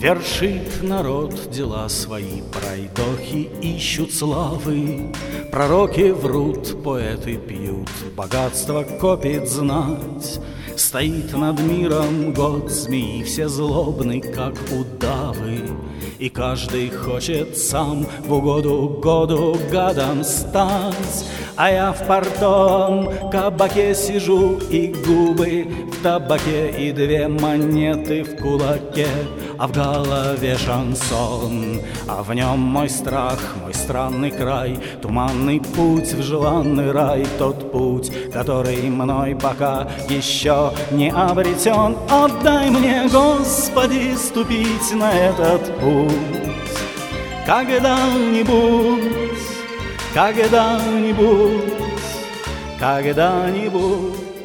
Вершит народ дела свои, пройдохи ищут славы, пророки врут, поэты пьют, богатство копит знать. Стоит над миром год змеи, все злобны, как удавы, и каждый хочет сам в угоду году гадом стать. А я в портовом кабаке сижу, и губы в табаке, и две монеты в кулаке, а в голове шансон, а в нем мой страх, мой странный край, туманный путь в желанный рай, тот путь, который мной пока еще не обретен. Отдай мне, Господи, ступить на этот путь когда-нибудь, когда-нибудь, когда-нибудь.